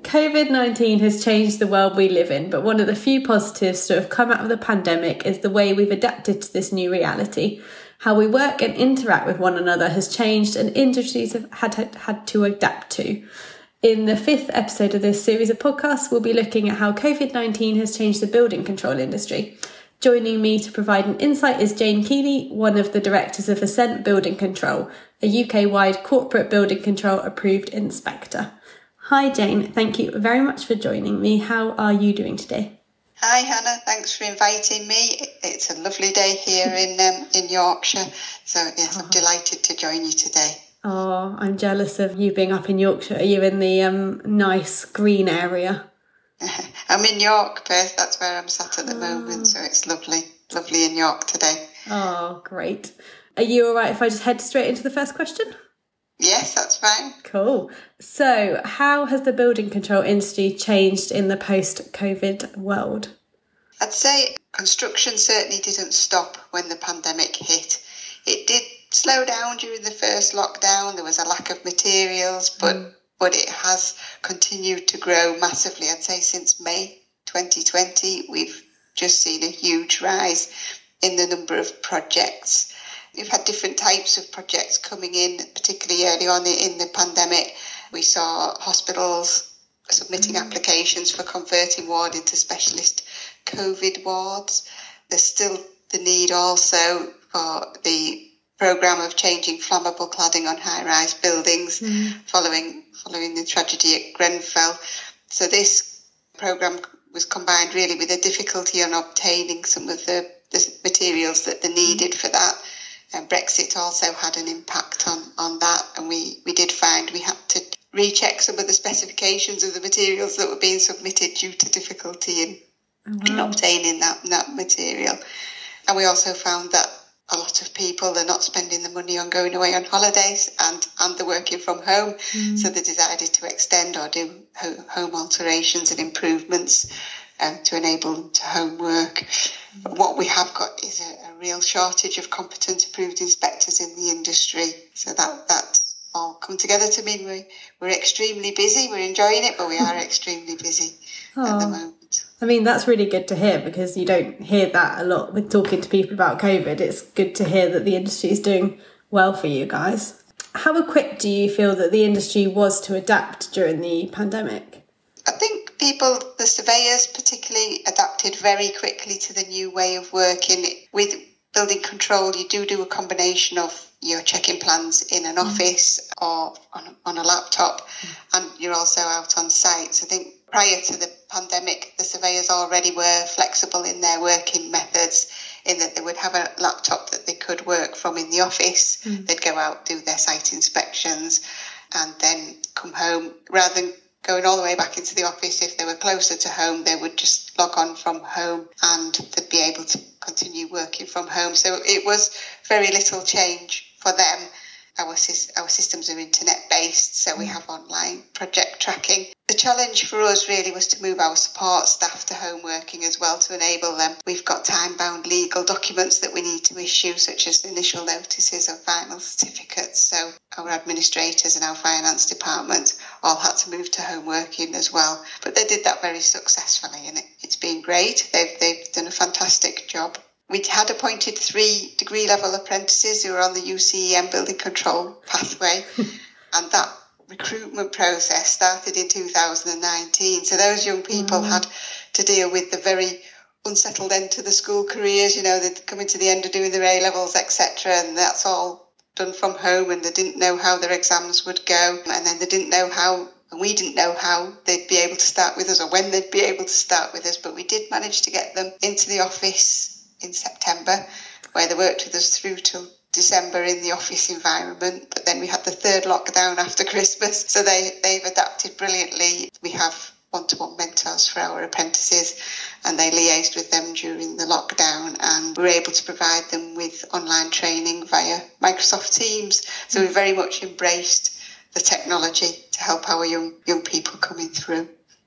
COVID-19 has changed the world we live in, but one of the few positives to have come out of the pandemic is the way we've adapted to this new reality. How we work and interact with one another has changed and industries have had to adapt to. In the 5th episode of this series of podcasts, we'll be looking at how COVID-19 has changed the building control industry. Joining me to provide an insight is Jane Keeley, one of the directors of Ascent Building Control, a UK-wide corporate building control approved inspector. Hi Jane, thank you very much for joining me. How are you doing today? Hi Hannah, thanks for inviting me. It's a lovely day here in Yorkshire, so yes, I'm delighted to join you today. Oh, I'm jealous of you being up in Yorkshire. Are you in the nice green area? I'm in York, Perth, that's where I'm sat at the moment, so it's lovely in York today. Oh, great. Are you all right if I just head straight into the first question? Yes, that's fine. Cool. So, how has the building control industry changed in the post-COVID world? I'd say construction certainly didn't stop when the pandemic hit. It did slow down during the first lockdown. There was a lack of materials, but it has continued to grow massively. I'd say since May 2020, we've just seen a huge rise in the number of projects. We've had different types of projects coming in, particularly early on in the pandemic. We saw hospitals submitting applications for converting ward into specialist COVID wards. There's still the need also for the programme of changing flammable cladding on high-rise buildings following the tragedy at Grenfell. So this programme was combined really with a difficulty on obtaining some of the materials that they needed for that. And Brexit also had an impact on that, and we did find we had to recheck some of the specifications of the materials that were being submitted due to difficulty in obtaining that material. And we also found that a lot of people are not spending the money on going away on holidays and they're working from home, so they decided to extend or do home alterations and improvements to enable them to home work. But what we have got is a real shortage of competent approved inspectors in the industry. So that's all come together to mean we're extremely busy. We're enjoying it, but we are extremely busy at the moment. I mean, that's really good to hear because you don't hear that a lot with talking to people about COVID. It's good to hear that the industry is doing well for you guys. How equipped do you feel that the industry was to adapt during the pandemic? I think the surveyors particularly, adapted very quickly to the new way of working. With building control, you do a combination of your checking plans in an office or on a laptop, and you're also out on site. So I think prior to the pandemic, the surveyors already were flexible in their working methods, in that they would have a laptop that they could work from in the office. They'd go out, do their site inspections, and then come home. Rather than going all the way back into the office, if they were closer to home, they would just log on from home and they'd be able to continue working from home. So it was very little change for them. Our systems are internet-based, so we have online project tracking. The challenge for us really was to move our support staff to home working as well to enable them. We've got time-bound legal documents that we need to issue, such as initial notices and final certificates. So our administrators and our finance department all had to move to home working as well. But they did that very successfully, and it's been great. They've done a fantastic job. We had appointed 3 degree-level apprentices who were on the UCEM building control pathway, and that recruitment process started in 2019. So those young people had to deal with the very unsettled end to the school careers. You know, they'd come into the end of doing their A-levels, etc., and that's all done from home, and they didn't know how their exams would go, and then they didn't know how, and we didn't know how they'd be able to start with us or when they'd be able to start with us, but we did manage to get them into the office in September, where they worked with us through till December in the office environment. But then we had the 3rd lockdown after Christmas, so they've adapted brilliantly. We have one-to-one mentors for our apprentices, and they liaised with them during the lockdown, and we were able to provide them with online training via Microsoft Teams. So we very much embraced the technology to help our young people coming through.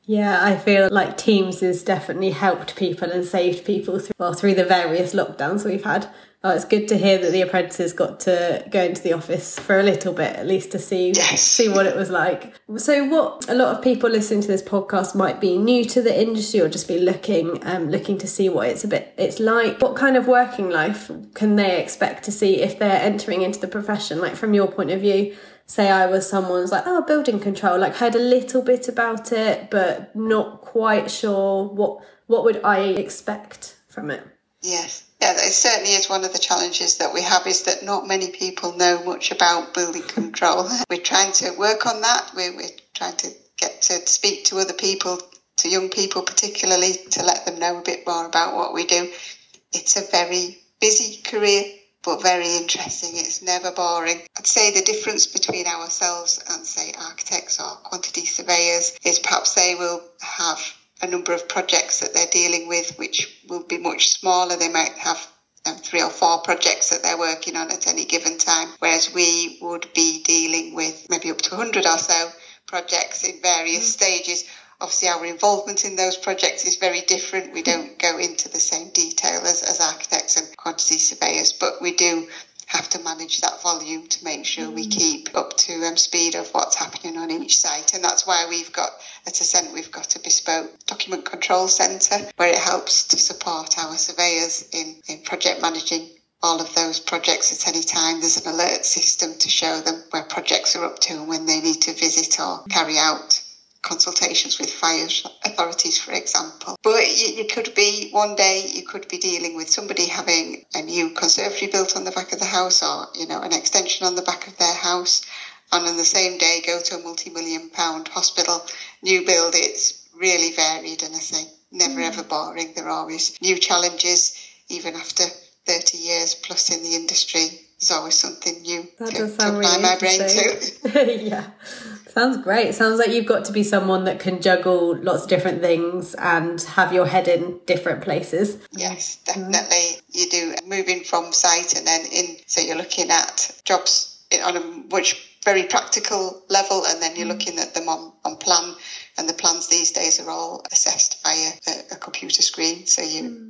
Yeah, I feel like Teams has definitely helped people and saved people through the various lockdowns we've had. Oh, it's good to hear that the apprentices got to go into the office for a little bit, at least to see what it was like. So what a lot of people listening to this podcast might be new to the industry or just be looking to see what it's like. What kind of working life can they expect to see if they're entering into the profession? Like from your point of view, say I was someone's like, building control, like heard a little bit about it, but not quite sure what would I expect from it? Yes. Yeah, it certainly is one of the challenges that we have, is that not many people know much about building control. We're trying to work on that. We're trying to get to speak to other people, to young people particularly, to let them know a bit more about what we do. It's a very busy career, but very interesting. It's never boring. I'd say the difference between ourselves and, say, architects or quantity surveyors is perhaps they will have a number of projects that they're dealing with, which will be much smaller. They might have 3 or 4 projects that they're working on at any given time, whereas we would be dealing with maybe up to 100 or so projects in various stages. Obviously, our involvement in those projects is very different. We don't go into the same detail as architects and quantity surveyors, but we do have to manage that volume to make sure we keep up to speed of what's happening on each site. And that's why we've got, at Ascent, we've got a bespoke document control centre where it helps to support our surveyors in project managing all of those projects at any time. There's an alert system to show them where projects are up to and when they need to visit or carry out consultations with fire authorities, for example. But you could be, one day you could be dealing with somebody having a new conservatory built on the back of the house, or an extension on the back of their house, and on the same day go to a multi-million-pound hospital new build. It's really varied, and I say never ever boring. There are always new challenges, even after 30 years plus in the industry. There's always something new to apply my brain to. Yeah, sounds great. Sounds like you've got to be someone that can juggle lots of different things and have your head in different places. Yes, definitely. You do, moving from site and then in, so you're looking at jobs on a much very practical level, and then you're looking at them on plan, and the plans these days are all assessed via a computer screen, so you're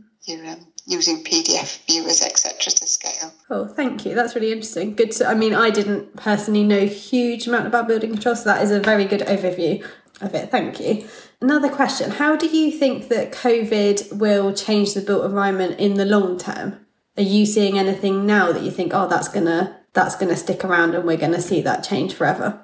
using PDF viewers, etc., to scale. Oh, thank you. That's really interesting. Good. I didn't personally know a huge amount about building control, so that is a very good overview of it. Thank you. Another question. How do you think that COVID will change the built environment in the long term? Are you seeing anything now that you think, that's gonna stick around and we're gonna see that change forever?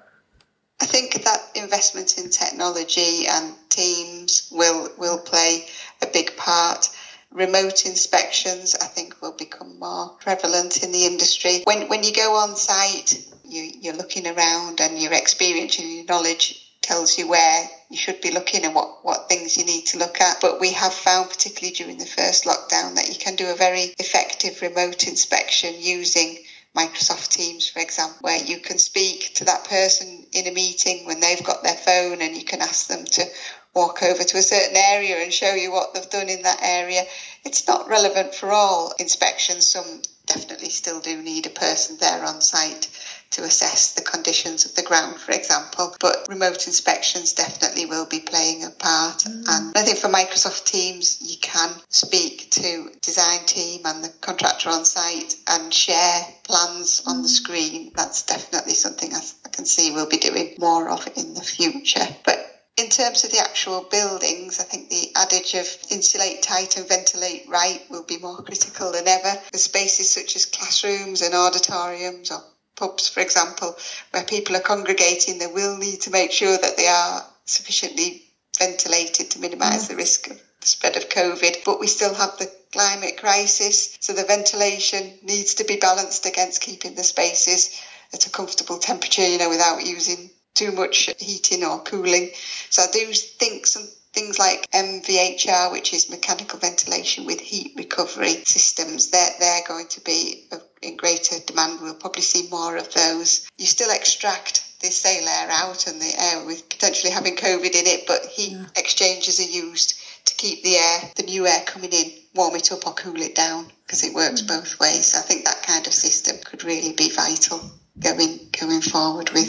I think that investment in technology and teams will play a big part. Remote inspections, I think, will become more prevalent in the industry. When you go on site, you're looking around, and your experience and your knowledge tells you where you should be looking and what things you need to look at. But we have found, particularly during the first lockdown, that you can do a very effective remote inspection using Microsoft Teams, for example, where you can speak to that person in a meeting when they've got their phone, and you can ask them to walk over to a certain area and show you what they've done in that area. It's not relevant for all inspections. Some definitely still do need a person there on site to assess the conditions of the ground, for example. But remote inspections definitely will be playing a part. And I think for Microsoft Teams, you can speak to design team and the contractor on site and share plans on the screen. That's definitely something I can see we'll be doing more of in the future. But in terms of the actual buildings, I think the adage of insulate tight and ventilate right will be more critical than ever. For spaces such as classrooms and auditoriums or pubs, for example, where people are congregating, they will need to make sure that they are sufficiently ventilated to minimise the risk of the spread of COVID. But we still have the climate crisis, so the ventilation needs to be balanced against keeping the spaces at a comfortable temperature, without using too much heating or cooling. So I do think some things like MVHR, which is mechanical ventilation with heat recovery systems, they're going to be in greater demand. We'll probably see more of those. You still extract the stale air out and the air with potentially having COVID in it, but heat exchangers are used to keep the new air coming in, warm it up or cool it down, because it works both ways. I think that kind of system could really be vital going forward with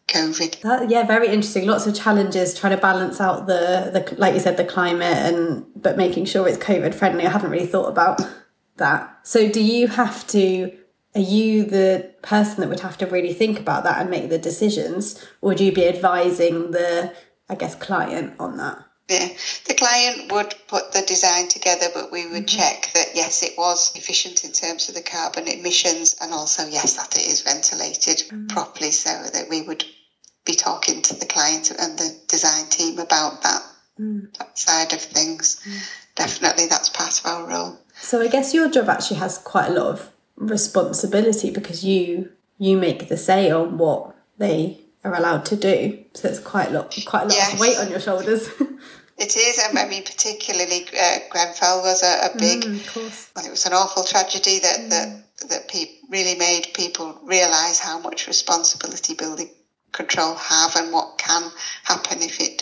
COVID. Yeah, very interesting. Lots of challenges trying to balance out the like you said, the climate but making sure it's COVID friendly. I haven't really thought about that. So are you the person that would have to really think about that and make the decisions, or would you be advising the, I guess, client on that? Yeah, the client would put the design together, but we would check that, yes, it was efficient in terms of the carbon emissions, and also, yes, that it is ventilated properly, so that we would be talking to the client and the design team about that side of things. Definitely, that's part of our role. So I guess your job actually has quite a lot of responsibility, because you make the say on what they are allowed to do. So it's quite a lot of weight on your shoulders. It is. I mean, particularly Grenfell was a big. Well, it was an awful tragedy that really made people realise how much responsibility building control have, and what can happen if it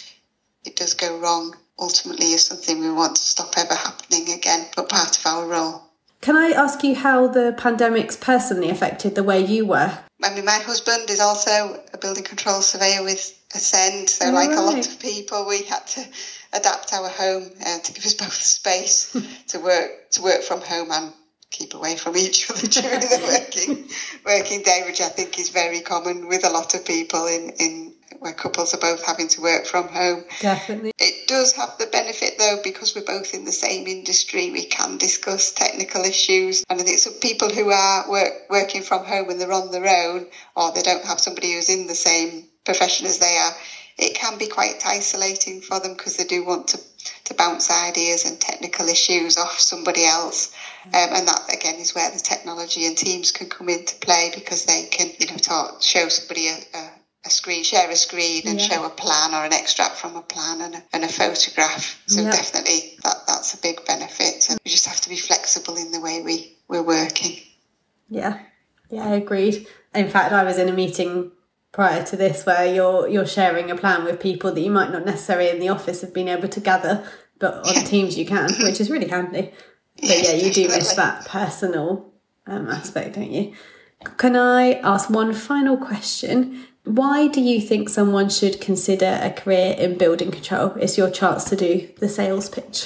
does go wrong. Ultimately, is something we want to stop ever happening again, but part of our role. Can I ask you how the pandemic's personally affected the way you work? I mean, my husband is also a building control surveyor with Ascend, so a lot of people, we had to adapt our home to give us both the space to work from home and keep away from each other during the working day, which I think is very common with a lot of people in where couples are both having to work from home. Definitely. It does have the benefit, though, because we're both in the same industry, we can discuss technical issues. And I think some people who are working from home and they're on their own, or they don't have somebody who's in the same profession as they are, it can be quite isolating for them, because they do want to bounce ideas and technical issues off somebody else. And that, again, is where the technology and Teams can come into play, because they can, show somebody share a screen and show a plan or an extract from a plan and a photograph. So definitely that's a big benefit. And we just have to be flexible in the way we're working. Yeah, agreed. In fact, I was in a meeting prior to this where you're sharing a plan with people that you might not necessarily in the office have been able to gather, but on Teams you can, which is really handy. But you do miss that personal aspect, don't you? Can I ask one final question? Why do you think someone should consider a career in building control? It's your chance to do the sales pitch.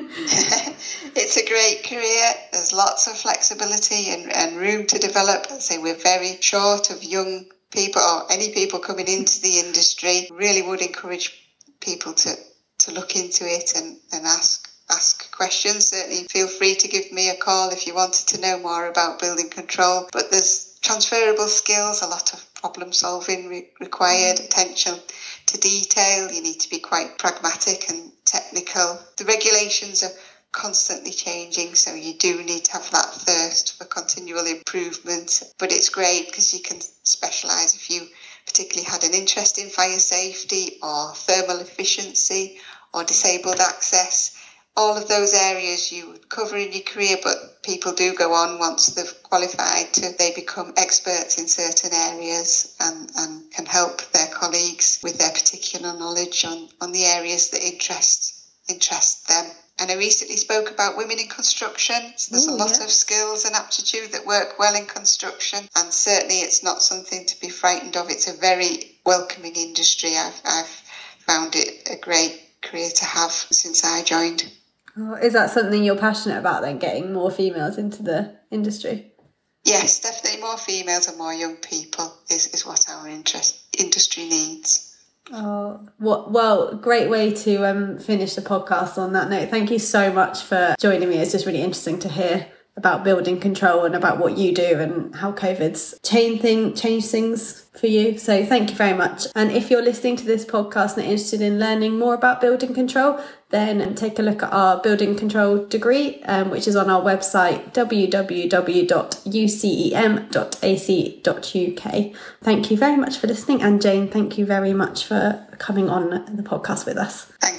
It's a great career. There's lots of flexibility and room to develop. I'd say we're very short of young people or any people coming into the industry. Really would encourage people to look into it and ask questions. Certainly feel free to give me a call if you wanted to know more about building control. But there's transferable skills, a lot of problem solving required, attention to detail. You need to be quite pragmatic and technical. The regulations are constantly changing, so you do need to have that thirst for continual improvement. But it's great because you can specialise if you particularly had an interest in fire safety or thermal efficiency or disabled access. All of those areas you would cover in your career, but people do go on once they've qualified they become experts in certain areas and can help their colleagues with their particular knowledge on the areas that interest them. And I recently spoke about women in construction. So there's a lot of skills and aptitude that work well in construction, and certainly it's not something to be frightened of. It's a very welcoming industry. I've found it a great career to have since I joined. Oh, is that something you're passionate about then, getting more females into the industry? Yes, definitely more females and more young people is what our industry needs. Oh, well, great way to finish the podcast on that note. Thank you so much for joining me. It's just really interesting to hear about building control and about what you do and how COVID's changed things for you. So thank you very much. And if you're listening to this podcast and are interested in learning more about building control, then take a look at our building control degree, which is on our website, www.ucem.ac.uk. Thank you very much for listening. And Jane, thank you very much for coming on the podcast with us. Thank